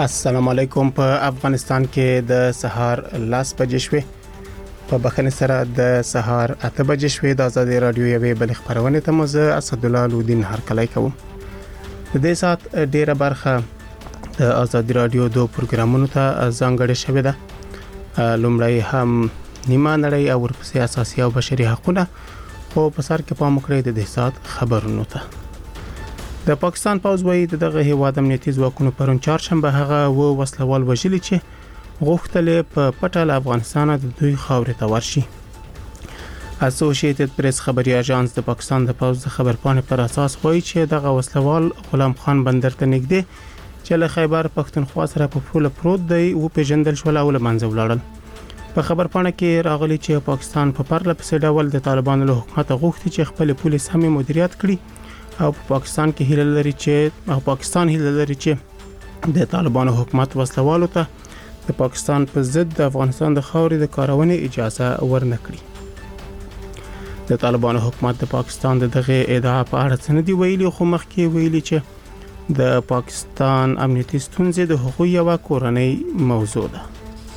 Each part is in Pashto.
السلام علیکم. په افغانستان کې د سهار 10 بجې شوې په بخنه سره د سهار 8 بجې شوې د آزادي رادیو یوې بل خبرونه ته مزه اسد الله لودین هرکلی کوم. د دې سات ډیره برخه د آزادي رادیو دوه پروګرامونو ته ځانګړې شوې ده. لومړی هم نیمه نړۍ او ورپسې اساسي او بشري حقوقونه، خو په سر کې پام وکړئ د دې سات خبرونو ته. د پاکستان پوځ وایي دغه هیواد امنیتي ځواکونو پرون چهارشنبه هغه وسلوال وژلي چې غوښتل په پټه له افغانستان د دوی خاورې ته ورشي. اسوسییټډ پریس خبري اژانس د پاکستان د پوځ د خبرپاڼې پر اساس وایي چې دغه وسلوال غلام خان بندر ته نږدې چې له خیبر پښتونخوا سره په پوله پروت دی او پیژندل شو او له منځه ولاړل. په خبرپاڼه کې راغلي چې پاکستان په پرله پسې ډول د طالبانو له حکومت غوښتي چې خپل پولیس هم مدیریت کړي او پاکستان هیله لري چې د طالبانو حکومت وسلوالو ته د پاکستان په ضد د افغانستان د خاورې د کارونې اجازه ورنکړي. د طالبانو حکومت د پاکستان دغه ادعا په اړه څه نه دی ویلي، خو مخکې ویلي چې د پاکستان امنیتي ستونزې د حقوقي او کورنۍ موضوع ده.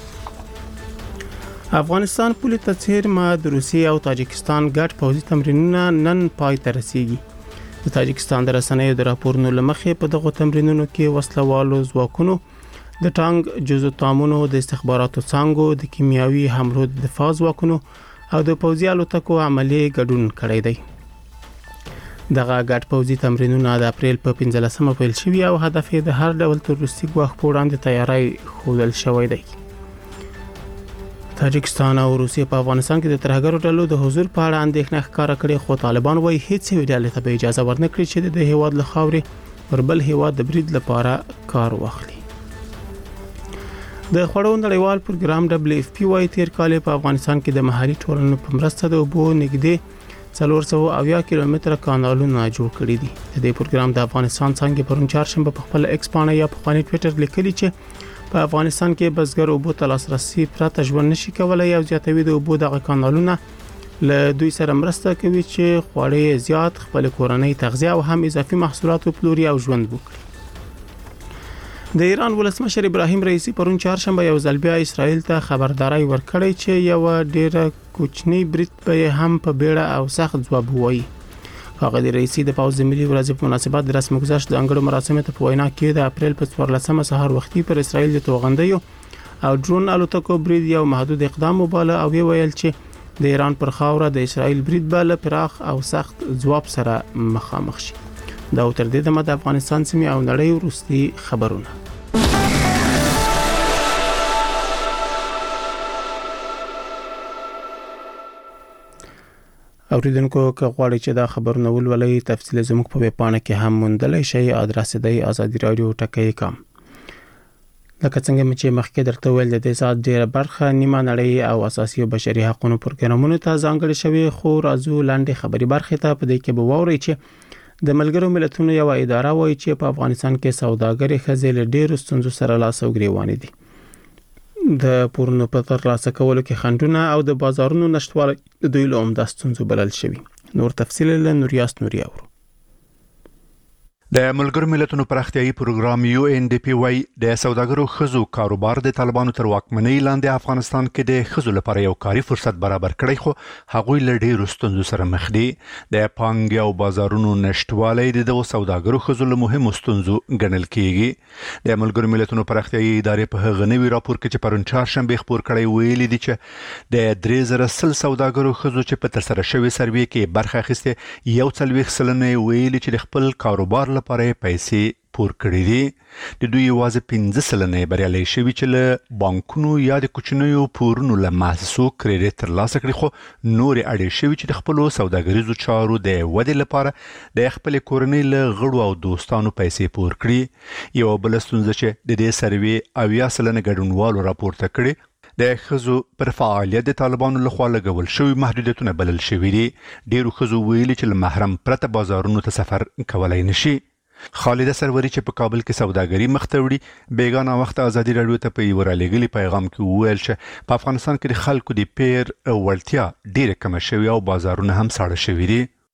افغانستان پولیس ته څیرمه د روسیې او تاجکستان ګډ پوځي تمرینونه نن پای ته رسیږي. د تاجکستان د رسنیو د راپورونو لمخې په دغه تمرینونو کې وسلوالو ځواکونو د ټانک جزو تامونو د استخباراتو څانګو د کیمیاوي حملو د دفاع ځواکونو او د پوځي الوتکو عملی ګډون کړی دی. دغه ګډ پوځي تمرینونه د اپریل په 15مه پیل شوي او هدف یې د هر ډول تروریستي ګواښ په وړاندې تیاری ښودل شوی دی. تاجکستان او روسیې په افغانستان کې د ترهګرو ډلو د حضور په اړه اندېښنه ښکاره کړې، خو طالبان وايي هیڅ یو ډلې ته اجازه ورنکړي چې د هیواد له خاورې پر بل هیواد د برید لپاره کار واخلي. د خوړو نړیوال پروګرام WFP وايي تیر کال په افغانستان کې د محلي ټولنو په مرسته د اوبو نږدې 470 کیلومتره کانالونه جوړ کړي دي. د دې پروګرام د افغانستان څنګه پرون چهارشنبه په خپل ایکس باندې یا په خپل ټوئیټر لیکلي چې په افغانستان کې بزګر اوبو ته لاسرسي پرته ژوند نشي کولای او زیاتوي د اوبو دغه کانالونه له دوی سره مرسته کوي چې خواړې زیات خپل کورنۍ تغذیه او هم اضافي محصولات پلوري او ژوند وکړي. د ایران ولسمشر ابراهیم رئیسی پرون چهارشنبه یو ځل بیا اسرائیل ته خبرداري ورکړی چې یو ډېر کوچنی برید به هم په بیړه او سخت ځواب وایي. هغه د رئیسی د پوځ ملي ورځ په مناسبت د رسم گذشت د انګړو مراسمو ته په وینا کې د اپریل په 14مه سهار وختي پر اسرائیل د توغندیو او ډرون الوتکو برید یو محدود اقدام وباله او ویل چې د ایران پر خاوره د اسرائیل برید بل پراخ او سخت ځواب سره مخامخ شي. دا تر دې دمه د افغانستان سیمې او نړۍ وروستي خبرونه. اوریدونکو که غواړئ چې دا خبرونه ولولئ تفصیل زموږ په ویب پاڼه کې هم موندلی شئ. ادرس دی azadiradiotakai.com. لکه څنګه چې مخکې درته ویل د دې سات ډیره برخه نیمه نړۍ او اساسي او بشري حقوقو پروګرامونو ته ځانګړې شوی، خو راځو لاندې خبري برخه ته په دې کې به ووري چې د ملګرو ملتونو یو اداره وایي چې په افغانستان کې سوداګري ښځې له ډیرو ستونزو سره لاس او ګریوان دي. د پورونو په ترلاسه کولو کې خنډونه او د بازارونو نشټوالی د دوی له عمده ستونزو بلل شوی. نور تفصیل له نوریاس نوري اورو. د ملګرو ملتونو پراختیايي پروګرام UNDP وايي د سوداګرو ښځو کاروبار د طالبانو تر واکمنۍ لاندې افغانستان کې د ښځو لپاره یو کاري فرصت برابر کړی، خو هغوی له ډیرو ستونزو سره مخ دي. د پانګې او بازارونو نشټوالی د دغو سوداګرو ښځو له مهمو ستونزو ګڼل کیږي. د ملګرو ملتونو پراختیايي ادارې په هغه نوي راپور کې چې پرون چهارشنبه خپور کړی ویلي دي چې د 3000 سوداګرو ښځو چې په ترسره شوی سروې کې برخه اخیسته 41% ویلي چې خپل کاروبار لپاره پیسې پور کړې دي. د دوی یوازې 15% بریالي شوي چې له بانکونو یا د کوچنیو پورونو له مؤسسو کریډټ ترلاسه کړي، خو نور اړې شوي چې د خپل سوداګریزو چارو د ودې لپاره د خپل کورنۍ له غړو او دوستانو پیسې پور کړي. یو بل ستونزه چې د دې سروې 80% ګډونوالو راپورته کړي د ښځو پر فعالیت د طالبانو لخوا لګول شوی محدودیتونه بلل شوي دي. ډیرو ښځو ویلي چې له محرم پرته بازارونو ته سفر کولای نشي. خالده سروري چې په کابل کې سوداګري مخ ته وړي بیگانه وخت آزادي رادیو ته په یو رالېګلي پیغام کې وویل چې په افغانستان کې د خلکو د پیر وړتیا ډیره کم شوی او بازارونه هم ساړه شوي دي.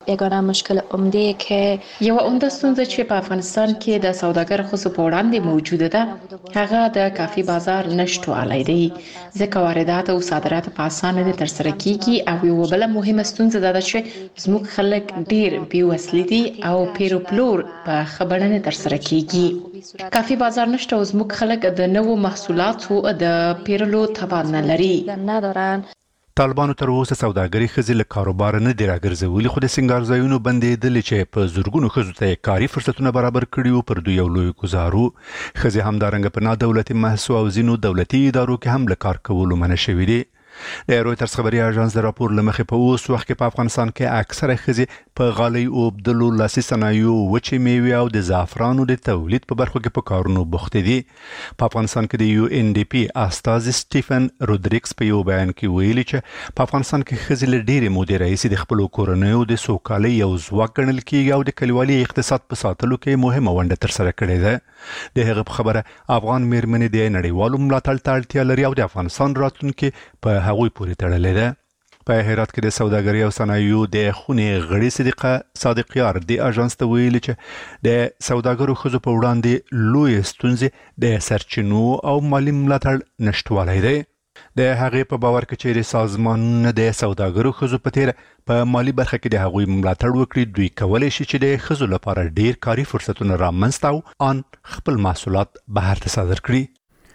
یگانه مشکل عمده که یو عمده ستونزه چې په افغانستان کې د سوداګر خصوص په وړاندې موجوده ده هغه د کافي بازار نشټوالی دی ځکه واردات او صادرات په اسانه نه ترسره کیږي او یو بل مهمه ستونزه ده چې زموږ خلک ډیر بیوسلی دي او پیروپلور په خبره نه ترسره کیږي کافي بازار نشته او زموږ خلک د نوو محصولاتو د پیرلو توان نه لري ندارن. طالبانو تر اوسه سوداګري ښځې له کاروبار نه دی راګرځولي خو د سنگار ځایونو بندېدلې چې په زورګونو ښځو ته کاري فرصتونه برابر کړي وو پر دوی یو لوی ګزارو ښځې همدارنګه په نادولتي محصو او ځینو دولتي ادارو کې هم له کار کولو منع شوي دي د رویټرز خبري اژانس د راپور لمخې په اوس وخت کې په افغانستان کې اکثره ښځې په غالۍ اوبدلو لاسي صنایعو وچې میوې او د زعفرانو د تولید په برخو کې په کارونو بوخت دي په افغانستان کې د یو ان ډي پی استاذ سټیفن رودریکس په یو بیان کې ویلي چې په افغانستان کې ښځې له ډېرې مودې راهیسې د خپلو کورنیو د سوکالۍ یو ځواک ګڼل کېږي او د کلیوالي اقتصاد په ساتلو کې مهمه ونډه ترسره کړې ده د هغه په خبره افغان میرمنې د نړیوالو ملاتړ ته اړتیا لري او د افغانستان راتلونکي په هغوی پورې تړلې ده په هرات کې د سوداګرۍ او صنایعو د خونې غړي صادقیار د اژانس ته ویلي چې د سوداګرو ښځو په وړاندې لوی ستونزې د سرچینو او مالي ملاتړ نشټوالی دی د هغې په باور کې چې سازمانونه د سوداګرو ښځو په تیر په مالی برخه کې د هغوی ملاتړ وکړي دوی کولی شي چې د ښځو لپاره ډیر کاري فرصتونه رامنځته او ان خپل محصولات بهر ته صادر کړي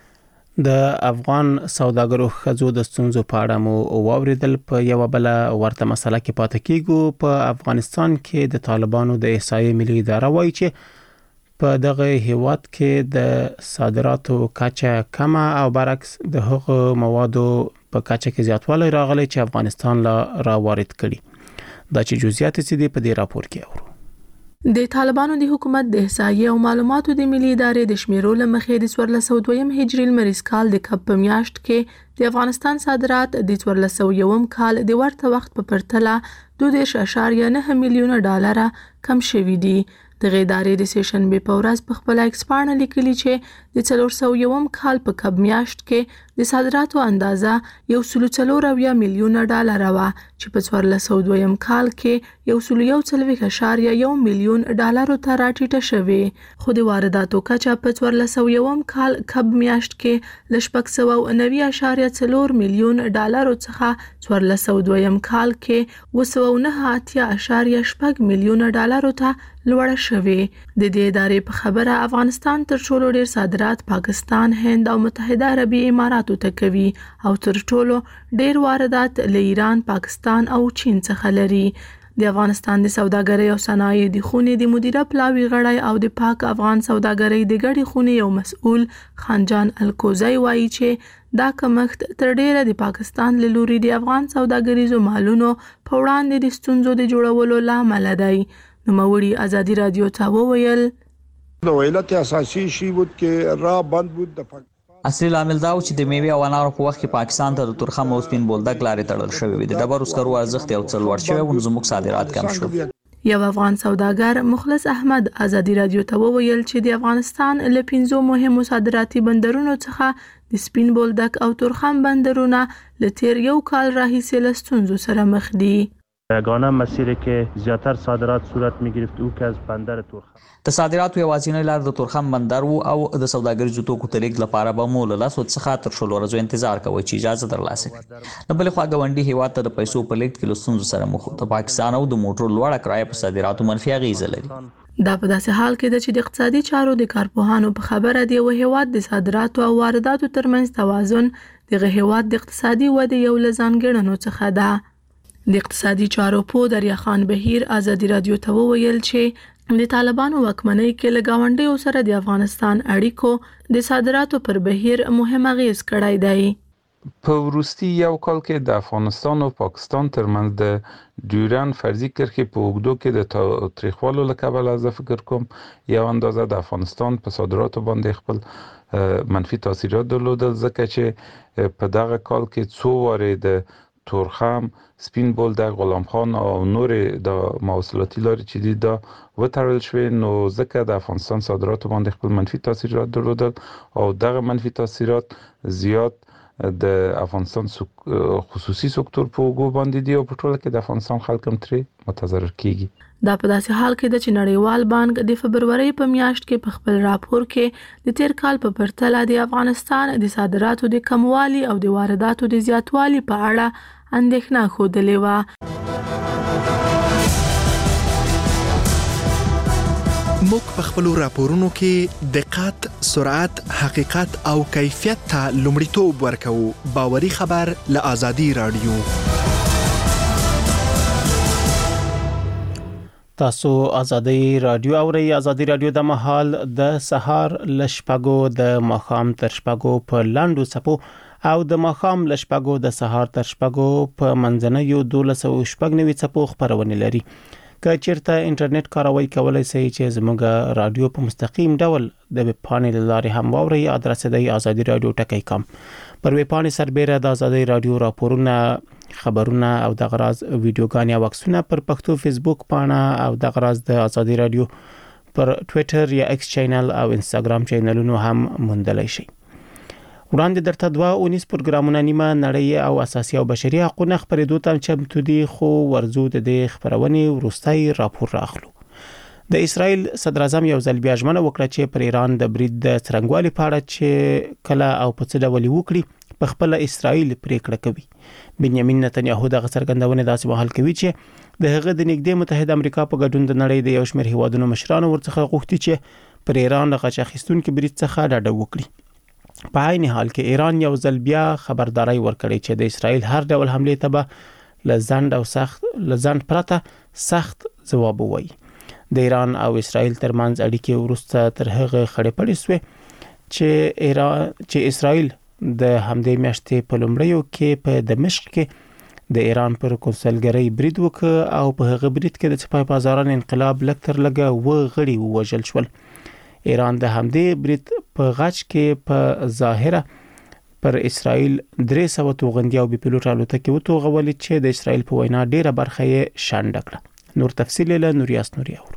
د افغان سوداګرو ښځو د ستونزو په اړه مو واوریدل په یو بل ورته مسله کې پاتې کیږو په افغانستان کې د طالبانو د احصایې ملي اداره وایي چې په دغه هیواد کې د صادراتو کچه کمه او برعکس د هغو موادو په کچه کې زیاتوالی راغلی چې افغانستان لا راوارد کړي دا چې جزئیات دي په دې راپور کې اورو د طالبانو د حکومت د احصایې او معلوماتو د ملي ادارې د شمیرو لمخې د 1402 هجري المریز کال د کب په میاشت کې د افغانستان صادرات د 1401 کال د ورته وخت په پرتله 2.9 میلیونه ډالر کم شوي دي د ادارې د سیشنبه په ورځ په خپل ایکسپانه لیکلي چې د 401 کال په کب میاشت کې د صادراتو اندازه 1.4 میلیونه ډالر و چې په 1402 کال کې 1.1 میلیون ډالر ته راټیټه شوه خو د وارداتو کچه په 1401 کال کب میاشت کې ل 490.4 میلیون ډالر څخه 1402 کال کې 209.8 میلیون ډالر ته لوړه شوه د دې ادارې په خبره افغانستان تر ټولو ډیر صادرات پاکستان هند او متحده عربی اماراتو ته کوي او تر ټولو ډیر واردات له ایران پاکستان او چین څخه لري د افغانستان د سوداګرۍ او صنایع د خونې د مدیره پلاوی غړی او د پاک افغان سوداګرۍ د ګډې خونې یو مسؤل خانجان الکوزی وایي چې دا کمښت تر ډیره د پاکستان له لوري د افغان سوداګریزو مالونو په وړاندې د ستونزو د جوړولو لامل دی نوموړي ازادي رادیو ته وویل د ویلت اساسي شی بود کې را بند بود د اصلي عامل دا و چې د میوه او انارو په وخت کې پاکستان ته د تورخم او سپین بولدک لارې تړل شوې وي د ډبرو سکرو ارزښت یو څه لوړ شوی او زموږ صادرات کم شو یو افغان سوداګر مخلص احمد ازادي رادیو ته وویل چې د افغانستان له 5 مهمو صادراتي بندرونو څخه د سپین بولدک او تورخم بندرونه له تیر یو کال راهیسې له ستونزو سره مخ دي یگانه مسیری که زیاتر صادرات صورت می‌گرفت او که از بندر تورخم د صادراتو یوازینی لار د تورخم بندر وو او د سوداګریزو توکو تلیک لپاره به مو له لاسو څخه تر شلو ورځو انتظار کوي چې اجازه ترلاسه کړي نو بل خو غونډي هیواد ته د پیسو په لیک کې لسونز سره مخ د پاکستان او د موټر لوړه کرایه په صادراتو منفي اغیزه لري دا په داسې حال کې چې د اقتصادي چارو د کارپوهانو په خبره دی او هیواد د صادراتو او وارداتو ترمنځ توازن د هیواد د اقتصادي ودې یو لزانګړنو څخه ده د اقتصادي چارو په دریا خان بهیر ازادي رادیو ته وویل چې د طالبانو واکمنۍ کې لګاونډیو سره د افغانستان اړیکو د صادراتو پر بهیر مهم اغیز کړی دی په وروستي یو کال کې د افغانستان او پاکستان ترمنځ د ډیورن فرضي کرښې په اوږدو کې د تاریخوالو له کبله زه فکر کوم یو اندازه د افغانستان په صادراتو باندې خپل منفي تاثیرات درلودل ځکه چې په دغه کال کې څو وارې د تورخم سپین بولدک غلام خان او نور د مواصلاتي لارې چې دي دا وتړل شوې نو ځکه د افغانستان صادراتو باندې خپل منفي تاثیرات درلودل او دغه منفي تاثیرات زیات د افغانستان خصوصي سکتور په وګو باندې دی او په ټوله کې د افغانستان خلک هم ترې متضرر کیږي. دا په داسې حال کې د نړیوال بانک د فبرवरी په میاشت کې په خپل راپور کې د تیر کال په پرتله د افغانستان د صادراتو د کموالي او د وارداتو د زیاتوالي په اړه اندېښنه ښودلې و. موږ په خپل راپورونو کې دقت، سرعت، حقیقت او کیفیت ته لومړیتوب ورکوو. باوري خبر له آزادي رادیو. تاسو آزادي رادیو اورئ. آزادي رادیو د مهال د سهار لشپګو د ماخام تر شپګو په لاندو صپو او د ماخام لشپګو د سهار تر شپګو په منځنیو 1290 صپو خبرونه لري. که چیرته انټرنیټ کاروي کولای شئ چې زموږ رادیو په مستقیم ډول د ویب پاڼې لارې هم واورئ. ادرس دی azadi.radio.com. پر ویب پاڼې سربېره د آزادي رادیو راپورونه، خبرونه او د غراز ویډیوګانې او عکسونه پر پښتو فیسبوک پاڼه او د غراز د آزادي رادیو پر ټوئیټر یا ایکس چینل او انستګرام چینلونو هم موندلای شئ. وړاندې درته 2 پروګرامونه نیمه نړۍ او اساسي او بشري حقوقو خبرېدو ته چمتو دي، خو ورزو د دې خبرونې وروستي راپور راخلو. د اسرائیل صدر اعظم یو ځل بیا ژمنه وکړه چې پر ایران د برید د څرنګوالي په اړه چې کله او په څه ډول وکړي په خپل اسرائیل پریکړه کوي. بنیامین نتنیاهو د څرګندونې داسې مهال کوي چې د هغه د نږدې متحده امریکا په ګډون د نړۍ د یو شمېر هیوادونو مشرانو ورڅخه غوښتي چې پر ایران د غچ اخیستونکو برید څخه ډډه وکړي. په عین حال کې ایران یو ځل بیا خبرداري ورکړي چې د اسرائیل هر ډول حمله ته به لزند پرته سخت ځواب ووایي. د ایران او اسرائیل ترمنځ اړیکې ورسته تر هغه خړې پړې شوې چې اسرائیل د همدې میاشتې په لومړیو کې په دمشق کې د ایران پر کنسولګرۍ برید وکړ او په هغه برید کې د سپاه بازاران انقلاب لکتر لګه و غړي وژل شول. ایران د همدې برید په غچ کې په ظاهره پر اسرائیل 300 توغندي او بي پيلوټ الوتکې وتوغولې چې د اسرائیل په وینا ډیره برخه یې شانډ کړه. نور تفصیل له نوریاس نوریا.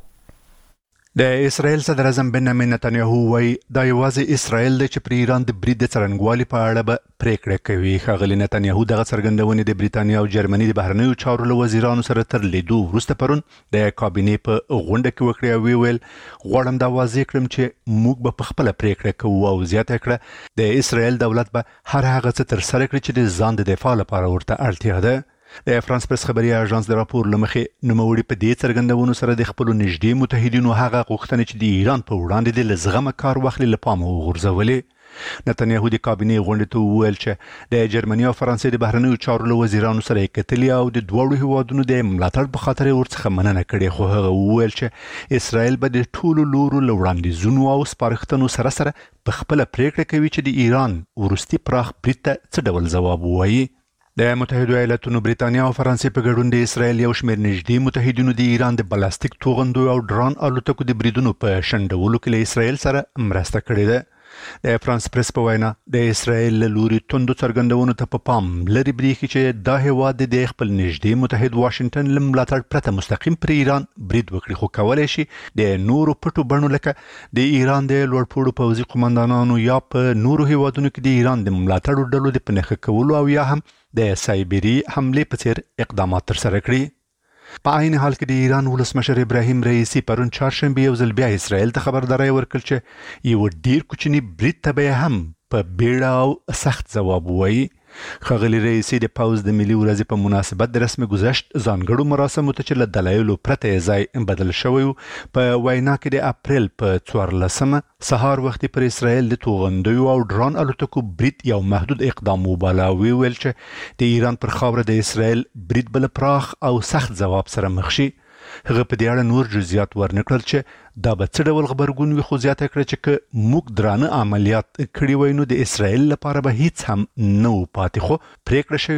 د اسرائیل صدر اعظم بنیامین نتنیاهو وایي دا یوازې اسرائیل د چې پر ایران د برید د څرنګوالي په اړه به پریکړه کوي. ښاغلي نتنیاهو دغه څرګندونې د بریتانیا او جرمني د بهرنیو چارو له وزیرانو سره تر لیدو وروسته پرون د کابینې په غونډه کې وکړې او ویل غواړم دا واضح کړم چې موږ به په خپل پریکړه کوو او زیاته کړه د اسرائیل دولت به هر هغه څه تر سره کړي چې د ځان د دفاع لپاره ورته اړتیا ده. د فرانس پریس خبري اژانس د راپور لمخې نوموړي په دې څرګندونو سره د خپل نږدې متحدینو هغه غوښتنې چې د ایران په وړاندې د لزغمه کار واخلي لپاره وغورځولې. نتنیاهو د کابینې غونډې ته وویل چې د جرمني او فرانسې د بهرنیو چارو له وزیرانو سره کتلي او د دوه هیوادونو د ملاتړ په خاطر ورڅخه مننه کړې، خو هغه وویل چې اسرائیل به د ټولو لورو له وړاندیزونو او سپارښتنو سره په خپل پریکړه کوي چې د ایران ورستي پراخ برید ته څه ډول ځواب ووایي. د متحده ایالاتونو بریتانیا او فرانسې په ګډون د اسرائیل یو شمېر نږدې متحدینو د ایران د بلاستیک توغندو او ډرون الوتکو د بریدونو په شنډولو کې له اسرائیل سره مرسته کړې ده. د فرانس پریس په وینا د اسرائیل له لوري توندو څرګندونو ته په پام لري بریخي چې دا هیواد د خپل نږدې متحد واشنگټن له ملاتړ پرته مستقیم پر ایران برید وکړي، خو کولای شي د نورو پټو بڼو لکه د ایران د لوړپوړو پوځي قومندانانو یا په نورو هیوادونو کې د ایران د ملاتړ ډلو د پنهخه کولو او یا هم د سایبری حمله په څیر اقدامات تر سره کړي. په عین حال کې د ایران ولسمشر ابراهیم رئیسی پرون چهارشنبه یو ځل بیا اسرائیل ته خبرداري ورکړه چې یو ډیر کوچنی برید ته به هم په بیړه او سخت ځواب وایي. ښاغلي رئیسی د پوز د ملي ورځې په مناسبت د رسمي گذشت ځانګړو مراسمو ته چې له دلایلو پرته ځای بدل شوی په وینا کې د اپریل په 14 سهار وختي پر اسرائیل د توغندیو او ډرون الوتکو برید یو محدود اقدام وباله او ویل چې د ایران پر خاوره د اسرائیل برید بل پراخ او سخت ځواب سره مخ شي. هغه په دې اړه نور جزئیات ورنکړل چې دا به څه ډول خبرګون وي، خو زیاته کړه چې موږ درانه عملیات کړي وای نو د اسرائیل لپاره به هیڅ هم نه پاتې، خو پریکړه شوې